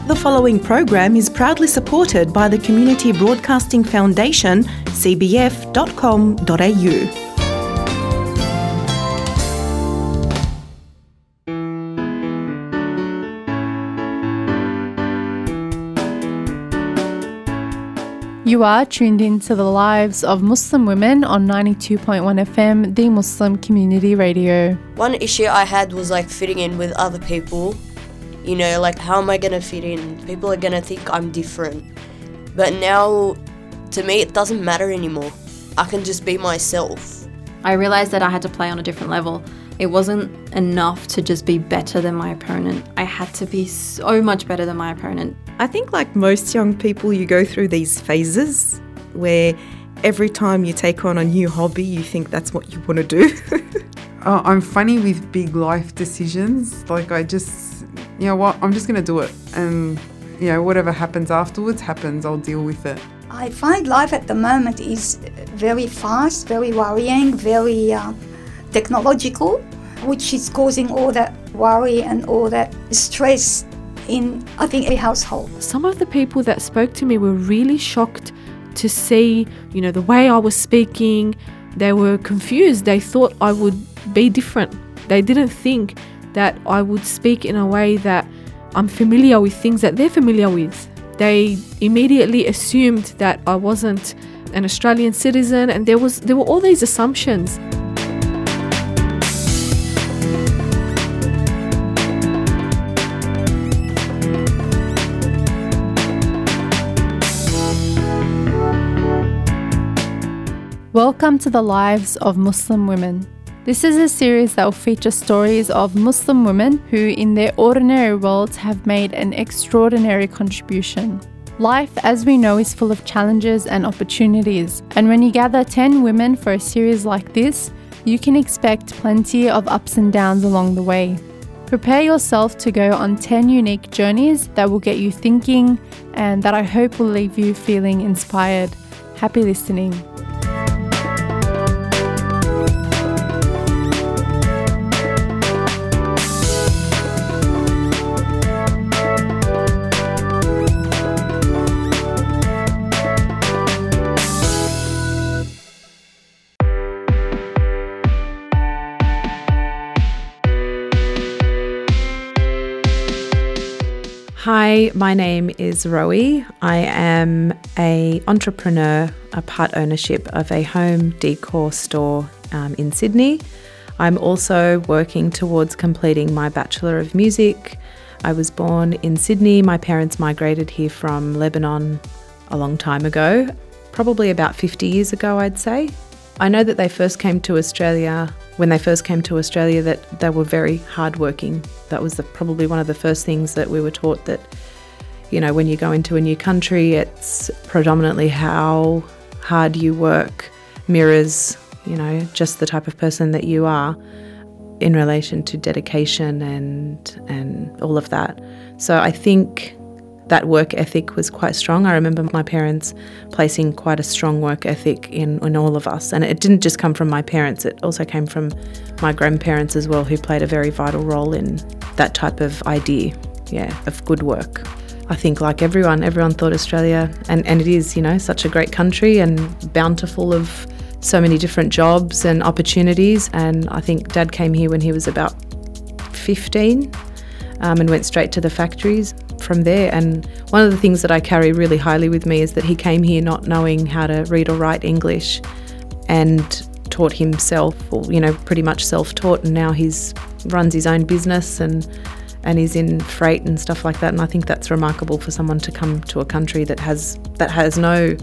The following program is proudly supported by the Community Broadcasting Foundation, cbf.com.au. You are tuned into the lives of Muslim women on 92.1 FM, the Muslim Community Radio. One issue I had was fitting in with other people. How am I going to fit in? People are going to think I'm different. But now, to me, it doesn't matter anymore. I can just be myself. I realised that I had to play on a different level. It wasn't enough to just be better than my opponent. I had to be so much better than my opponent. I think like most young people, you go through these phases where every time you take on a new hobby, you think that's what you want to do. I'm funny with big life decisions. I just, I'm just going to do it. And, whatever happens afterwards happens, I'll deal with it. I find life at the moment is very fast, very worrying, very technological, which is causing all that worry and all that stress in, I think, every household. Some of the people that spoke to me were really shocked to see, the way I was speaking. They were confused. They thought I would be different. They didn't think that I would speak in a way that I'm familiar with things that they're familiar with. They immediately assumed that I wasn't an Australian citizen, and there were all these assumptions. Welcome to the lives of Muslim women. This is a series that will feature stories of Muslim women who in their ordinary worlds have made an extraordinary contribution. Life, as we know, is full of challenges and opportunities, and when you gather 10 women for a series like this, you can expect plenty of ups and downs along the way. Prepare yourself to go on 10 unique journeys that will get you thinking and that I hope will leave you feeling inspired. Happy listening. Hi, my name is Rowie. I am an entrepreneur, a part ownership of a home decor store in Sydney. I'm also working towards completing my Bachelor of Music. I was born in Sydney. My parents migrated here from Lebanon a long time ago, probably about 50 years ago, I'd say. I know that when they first came to Australia, that they were very hardworking. That was probably one of the first things that we were taught, that, when you go into a new country, it's predominantly how hard you work mirrors, just the type of person that you are in relation to dedication and all of that. So I think that work ethic was quite strong. I remember my parents placing quite a strong work ethic in all of us. And it didn't just come from my parents, it also came from my grandparents as well, who played a very vital role in that type of idea, of good work. I think like everyone thought Australia, and it is, such a great country and bountiful of so many different jobs and opportunities. And I think Dad came here when he was about 15 and went straight to the factories from there. And one of the things that I carry really highly with me is that he came here not knowing how to read or write English and taught himself, or pretty much self-taught, and now he's runs his own business and is in freight and stuff like that. And I think that's remarkable for someone to come to a country that has no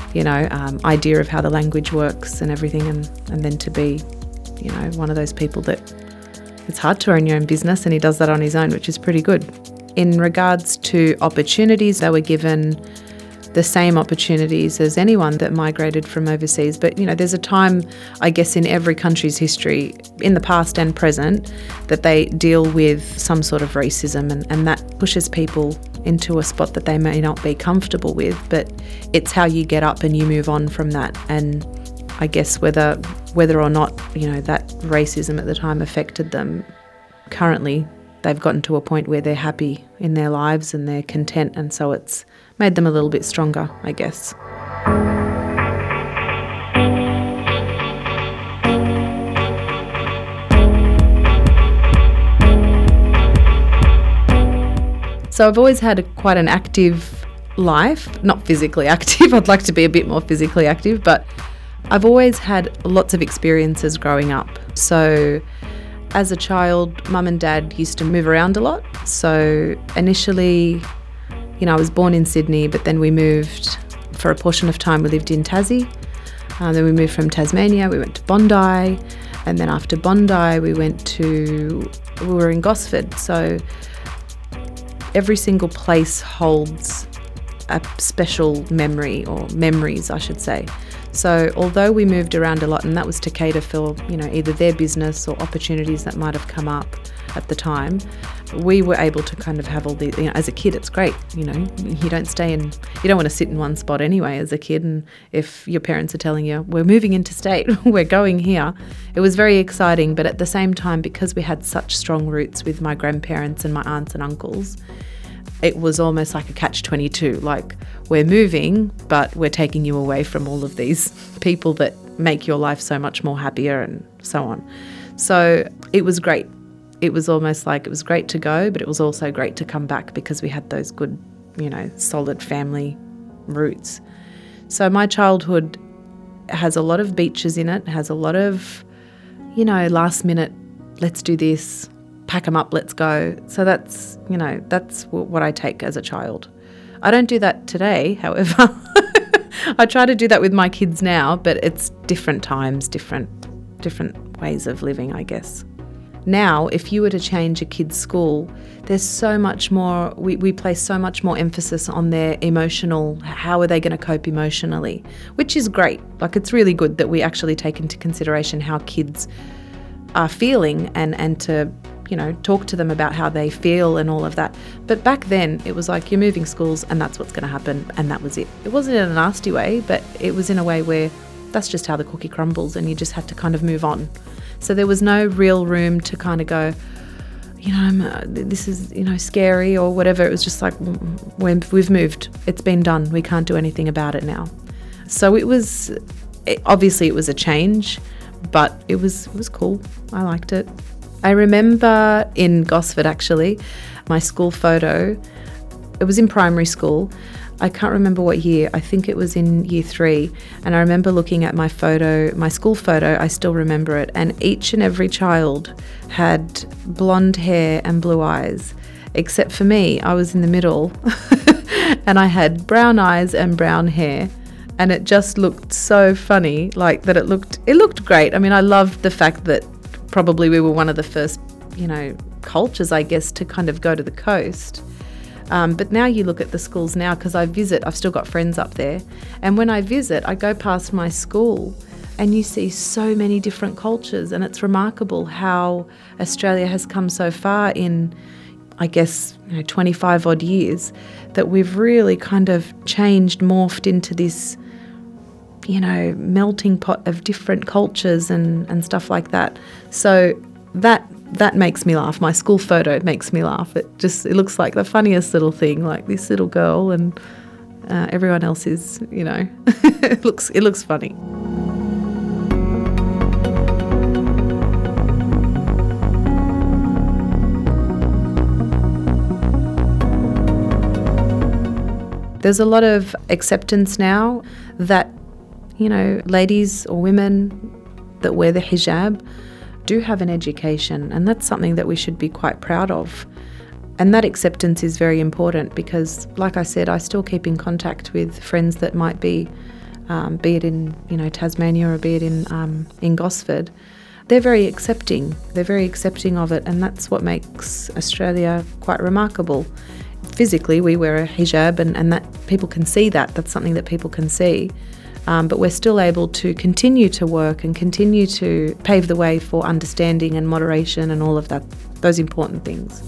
idea of how the language works and everything, and then to be one of those people that it's hard to own your own business, and he does that on his own, which is pretty good. In regards to opportunities, they were given the same opportunities as anyone that migrated from overseas. But, there's a time, I guess, in every country's history, in the past and present, that they deal with some sort of racism, and that pushes people into a spot that they may not be comfortable with. But it's how you get up and you move on from that. And I guess whether or not, that racism at the time affected them, currently they've gotten to a point where they're happy in their lives and they're content, and so it's made them a little bit stronger, I guess. So I've always had quite an active life, not physically active. I'd like to be a bit more physically active, but I've always had lots of experiences growing up. So as a child, mum and dad used to move around a lot. So initially, I was born in Sydney, but then we moved for a portion of time. We lived in Tassie. Then we moved from Tasmania, we went to Bondi. And then after Bondi, we were in Gosford. So every single place holds a special memory, or memories, I should say. So although we moved around a lot, and that was to cater for, either their business or opportunities that might have come up at the time, we were able to kind of have all these, as a kid, it's great, you don't want to sit in one spot anyway as a kid. And if your parents are telling you, we're moving interstate, we're going here, it was very exciting. But at the same time, because we had such strong roots with my grandparents and my aunts and uncles, it was almost like a catch-22, like we're moving, but we're taking you away from all of these people that make your life so much more happier and so on. So it was great. It was almost like it was great to go, but it was also great to come back because we had those good, solid family roots. So my childhood has a lot of beaches in it, has a lot of, last minute, let's do this, pack them up, let's go. So that's what I take as a child. I don't do that today, however. I try to do that with my kids now, but it's different times, different ways of living, I guess. Now, if you were to change a kid's school, there's so much more, we place so much more emphasis on their emotional, how are they going to cope emotionally, which is great. Like, it's really good that we actually take into consideration how kids are feeling and to talk to them about how they feel and all of that. But back then, it was like, you're moving schools and that's what's going to happen, and that was it. It wasn't in a nasty way, but it was in a way where that's just how the cookie crumbles and you just had to kind of move on. So there was no real room to kind of go, this is, scary or whatever. It was just like, we've moved. It's been done. We can't do anything about it now. So obviously it was a change, but it was cool. I liked it. I remember in Gosford, actually, my school photo, it was in primary school. I can't remember what year. I think it was in year 3. And I remember looking at my photo, my school photo, I still remember it. And each and every child had blonde hair and blue eyes, except for me. I was in the middle and I had brown eyes and brown hair. And it just looked so funny, like that it looked great. I mean, I loved the fact that probably we were one of the first, cultures, I guess, to kind of go to the coast. But now you look at the schools now, because I've still got friends up there. And when I visit, I go past my school and you see so many different cultures. And it's remarkable how Australia has come so far in, I guess, 25 odd years, that we've really kind of changed, morphed into this, melting pot of different cultures and stuff like that. So that makes me laugh. My school photo makes me laugh. It looks like the funniest little thing, like this little girl, and everyone else is, it looks funny. There's a lot of acceptance now that, ladies or women that wear the hijab do have an education, and that's something that we should be quite proud of. And that acceptance is very important because, like I said, I still keep in contact with friends that might be it in Tasmania or be it in Gosford. They're very accepting. They're very accepting of it, and that's what makes Australia quite remarkable. Physically, we wear a hijab, and that people can see that. That's something that people can see. But we're still able to continue to work and continue to pave the way for understanding and moderation and all of that, those important things.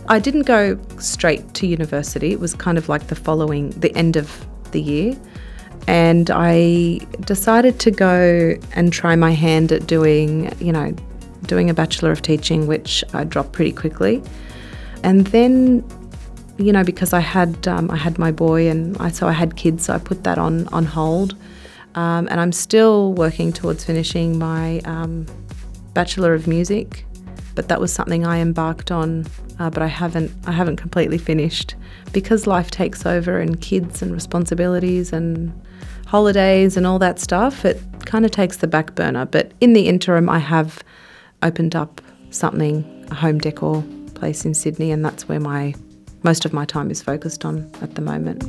I didn't go straight to university. It was kind of like the end of the year. And I decided to go and try my hand at doing a Bachelor of Teaching, which I dropped pretty quickly. And then, because I had my boy and I had kids, so I put that on hold. And I'm still working towards finishing my Bachelor of Music, but that was something I embarked on, but I haven't completely finished because life takes over and kids and responsibilities and holidays and all that stuff. It kind of takes the back burner. But in the interim, I have opened up a home decor place in Sydney, and that's where most of my time is focused on at the moment.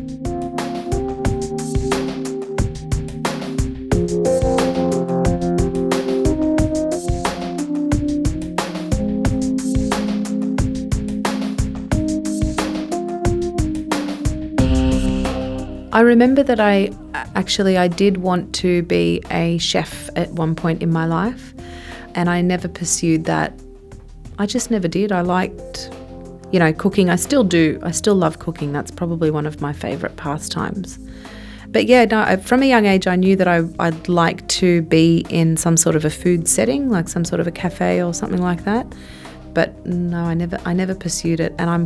I remember that I did want to be a chef at one point in my life, and I never pursued that. I just never did. I liked, cooking. I still do. I still love cooking. That's probably one of my favourite pastimes. But from a young age, I knew that I'd like to be in some sort of a food setting, like some sort of a cafe or something like that. But no, I never pursued it, and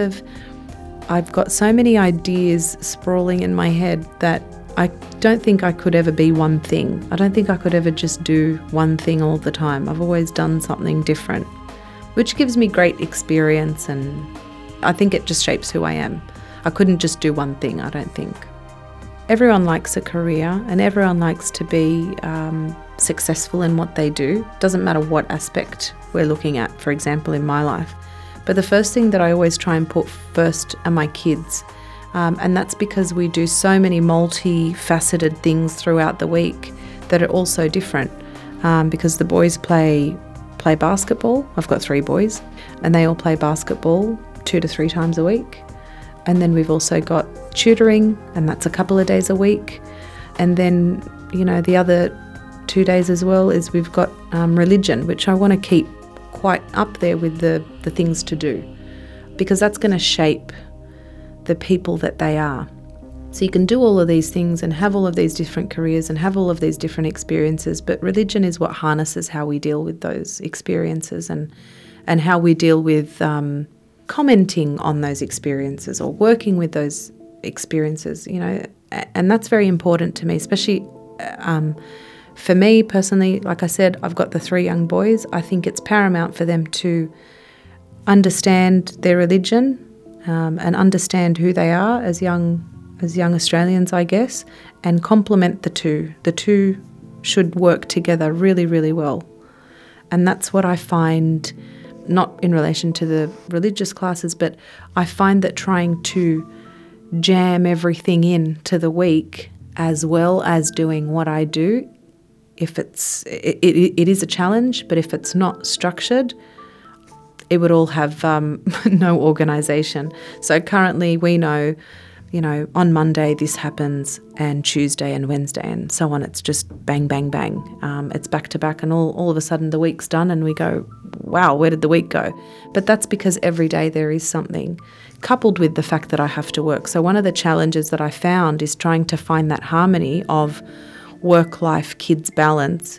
I've got so many ideas sprawling in my head that I don't think I could ever be one thing. I don't think I could ever just do one thing all the time. I've always done something different, which gives me great experience, and I think it just shapes who I am. I couldn't just do one thing, I don't think. Everyone likes a career and everyone likes to be successful in what they do. Doesn't matter what aspect we're looking at, for example, in my life. But the first thing that I always try and put first are my kids. And that's because we do so many multifaceted things throughout the week that are also different. Because the boys play basketball. I've got 3 boys, and they all play basketball 2 to 3 times a week. And then we've also got tutoring, and that's a couple of days a week. And then, the other 2 days as well is we've got religion, which I want to keep quite up there with the things to do, because that's going to shape the people that they are. So you can do all of these things and have all of these different careers and have all of these different experiences, but religion is what harnesses how we deal with those experiences and how we deal with commenting on those experiences or working with those experiences, and that's very important to me, especially for me personally. Like I said, I've got the 3 young boys. I think it's paramount for them to understand their religion and understand who they are as young Australians, I guess, and complement the two. The two should work together really, really well. And that's what I find, not in relation to the religious classes, but I find that trying to jam everything into the week as well as doing what I do, it is a challenge, but if it's not structured, it would all have no organisation. So currently we know, on Monday this happens, and Tuesday and Wednesday and so on. It's just bang, bang, bang. It's back to back, and all of a sudden the week's done and we go, wow, where did the week go? But that's because every day there is something, coupled with the fact that I have to work. So one of the challenges that I found is trying to find that harmony of work-life, kids balance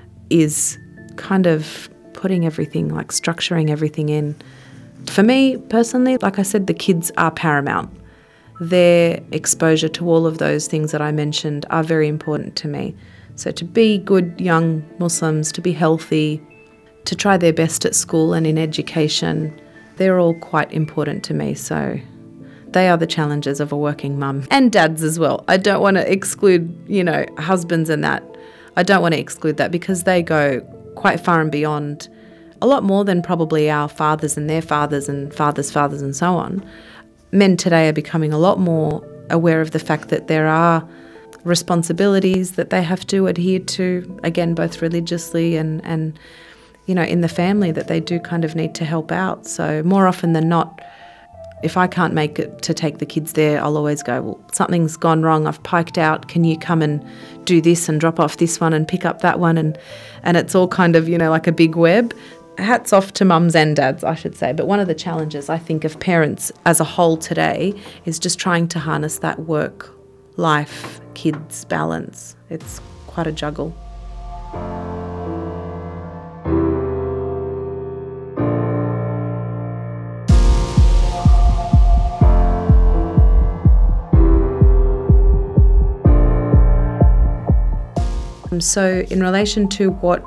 is kind of putting everything, like structuring everything in. For me personally, like I said, the kids are paramount. Their exposure to all of those things that I mentioned are very important to me. So to be good young Muslims, to be healthy, to try their best at school and in education, they're all quite important to me. So they are the challenges of a working mum, and dads as well. I don't want to exclude, husbands and that. I don't want to exclude that, because they go quite far and beyond, a lot more than probably our fathers and their fathers and fathers' fathers and so on. Men today are becoming a lot more aware of the fact that there are responsibilities that they have to adhere to, again, both religiously and in the family, that they do kind of need to help out. So more often than not, if I can't make it to take the kids there, I'll always go, well, something's gone wrong, I've piked out, can you come and do this and drop off this one and pick up that one? And it's all kind of, like a big web. hats off to mums and dads, I should say. But one of the challenges I think of parents as a whole today is just trying to harness that work-life, kids balance. It's quite a juggle. So in relation to what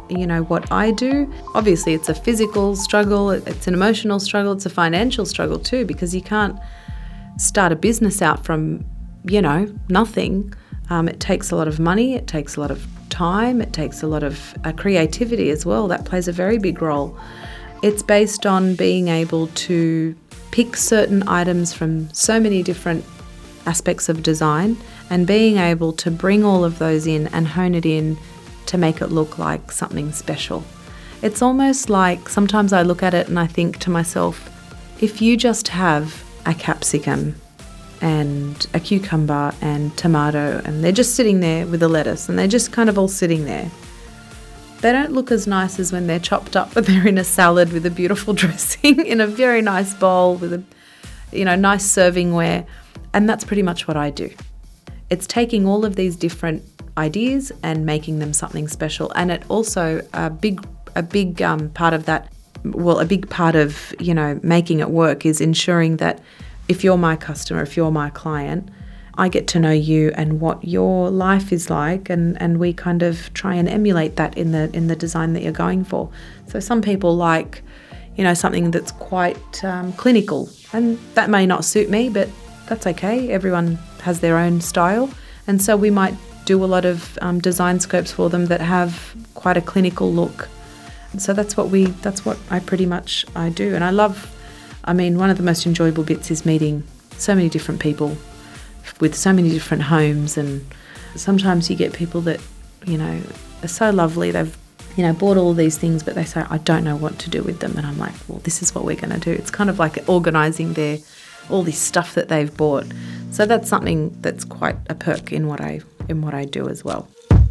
I do, obviously it's a physical struggle, it's an emotional struggle, it's a financial struggle too, because you can't start a business out from, nothing. It takes a lot of money, it takes a lot of time, it takes a lot of creativity as well. That plays a very big role. It's based on being able to pick certain items from so many different aspects of design and being able to bring all of those in and hone it in to make it look like something special. It's almost like sometimes I look at it and I think to myself, if you just have a capsicum and a cucumber and tomato and they're just sitting there with a lettuce and they're just kind of all sitting there, they don't look as nice as when they're chopped up but they're in a salad with a beautiful dressing in a very nice bowl with a nice servingware. And that's pretty much what I do. It's taking all of these different ideas and making them something special. And it also a big part of that, a big part of making it work is ensuring that if you're my customer, if you're my client, I get to know you and what your life is like, and we kind of try and emulate that in the design that you're going for. So some people like something that's quite clinical, and that may not suit me, but that's okay. Everyone has their own style. And so we might do a lot of design scopes for them that have quite a clinical look. So that's what I pretty much do. And one of the most enjoyable bits is meeting so many different people with so many different homes. And sometimes you get people that, are so lovely. They've, bought all these things, but they say, I don't know what to do with them. And I'm like, well, this is what we're going to do. It's kind of like organising all this stuff that they've bought. So that's something that's quite a perk in what I do as well.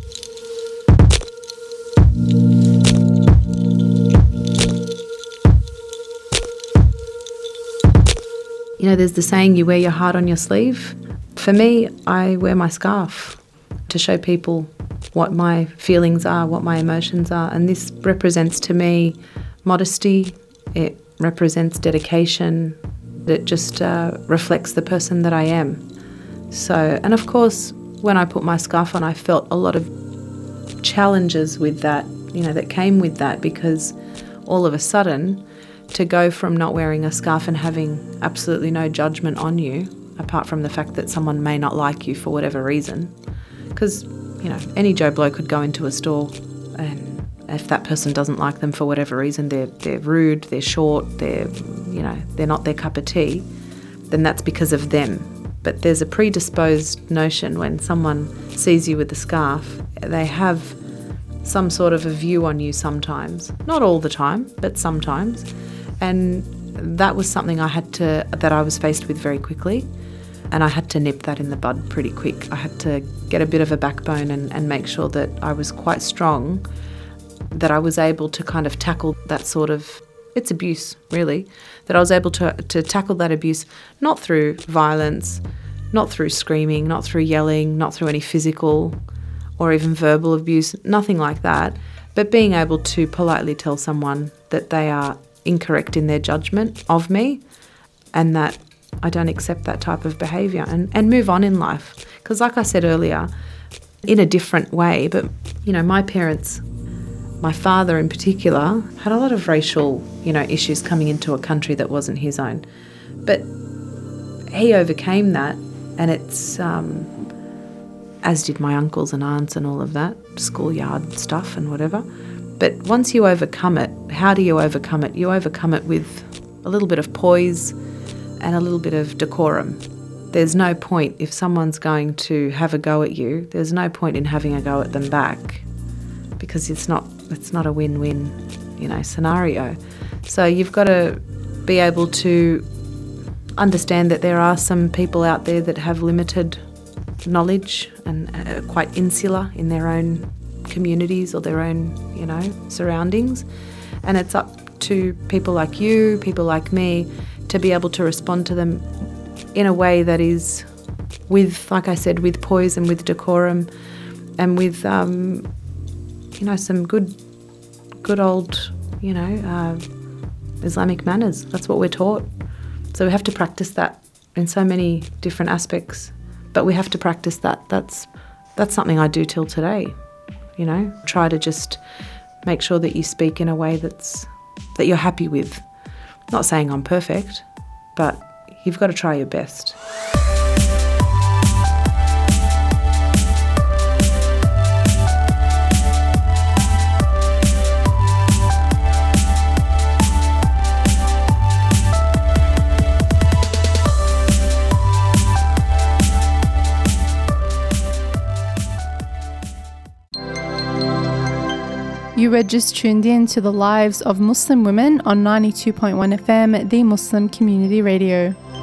There's the saying, you wear your heart on your sleeve. For me, I wear my scarf to show people what my feelings are, what my emotions are. And this represents to me modesty, it represents dedication, it just reflects the person that I am. So, and of course, when I put my scarf on, I felt a lot of challenges with that, that came with that, because all of a sudden, to go from not wearing a scarf and having absolutely no judgment on you, apart from the fact that someone may not like you for whatever reason, because, any Joe Blow could go into a store and if that person doesn't like them for whatever reason, they're rude, they're short, they're not their cup of tea, then that's because of them. But there's a predisposed notion when someone sees you with a scarf, they have some sort of a view on you sometimes. Not all the time, but sometimes. And that was something that I was faced with very quickly. And I had to nip that in the bud pretty quick. I had to get a bit of a backbone and make sure that I was quite strong, that I was able to kind of tackle that sort of, it's abuse really, that I was able to tackle that abuse, not through violence, not through screaming, not through yelling, not through any physical or even verbal abuse, nothing like that, but being able to politely tell someone that they are incorrect in their judgment of me and that I don't accept that type of behaviour and move on in life. Because like I said earlier, in a different way, but my parents, my father in particular, had a lot of racial, issues coming into a country that wasn't his own. But he overcame that, and it's, as did my uncles and aunts and all of that, schoolyard stuff and whatever. But once you overcome it, how do you overcome it? You overcome it with a little bit of poise and a little bit of decorum. There's no point, if someone's going to have a go at you, there's no point in having a go at them back, because it's not a win-win, scenario. So you've got to be able to understand that there are some people out there that have limited knowledge and are quite insular in their own communities or their own, surroundings. And it's up to people like you, people like me, to be able to respond to them in a way that is with, like I said, with poise and with decorum and with, some good old, Islamic manners. That's what we're taught. So we have to practice that in so many different aspects, but we have to practice that. That's something I do till today, try to just make sure that you speak in a way that you're happy with. Not saying I'm perfect, but you've got to try your best. You were just tuned in to the lives of Muslim women on 92.1 FM, the Muslim Community Radio.